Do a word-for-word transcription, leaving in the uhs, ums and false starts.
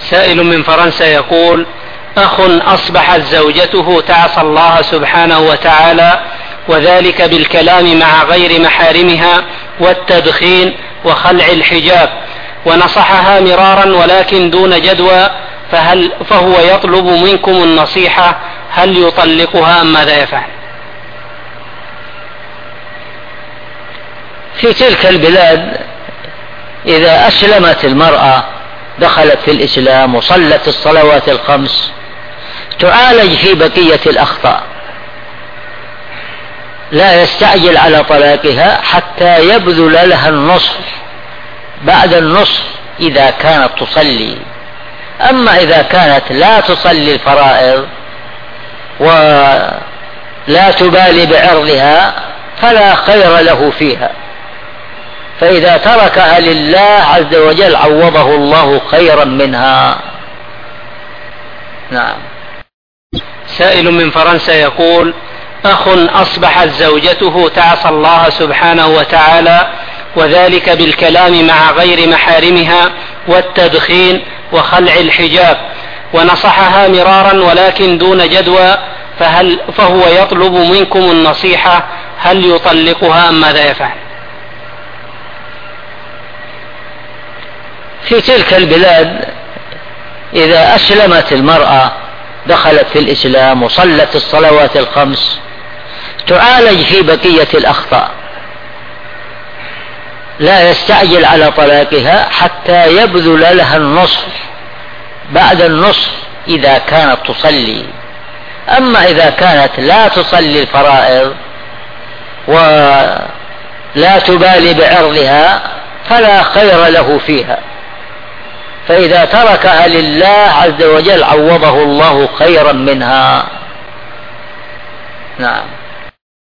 سائل من فرنسا يقول: أخ أصبحت زوجته تعصى الله سبحانه وتعالى، وذلك بالكلام مع غير محارمها والتدخين وخلع الحجاب، ونصحها مرارا ولكن دون جدوى، فهل فهو يطلب منكم النصيحة، هل يطلقها أم ماذا يفعل؟ في تلك البلاد إذا أسلمت المرأة دخلت في الإسلام وصلت الصلوات الخمس تعالج في بقية الأخطاء، لا يستعجل على طلاقها حتى يبذل لها النصح بعد النصح إذا كانت تصلي. أما إذا كانت لا تصلي الفرائض ولا تبالي بعرضها فلا خير له فيها، فإذا تركها لله عز وجل عوضه الله خيرا منها. نعم. سائل من فرنسا يقول: أخ أصبحت زوجته تعصى الله سبحانه وتعالى، وذلك بالكلام مع غير محارمها والتدخين وخلع الحجاب، ونصحها مرارا ولكن دون جدوى، فهل فهو يطلب منكم النصيحة، هل يطلقها أم ماذا يفعل؟ في تلك البلاد إذا أسلمت المرأة دخلت في الإسلام وصلت الصلوات الخمس تعالج في بقية الأخطاء، لا يستعجل على طلاقها حتى يبذل لها النصح بعد النصح إذا كانت تصلي. أما إذا كانت لا تصلي الفرائض ولا تبالي بعرضها فلا خير له فيها، فإذا تركها لله عز وجل عوضه الله خيرا منها. نعم.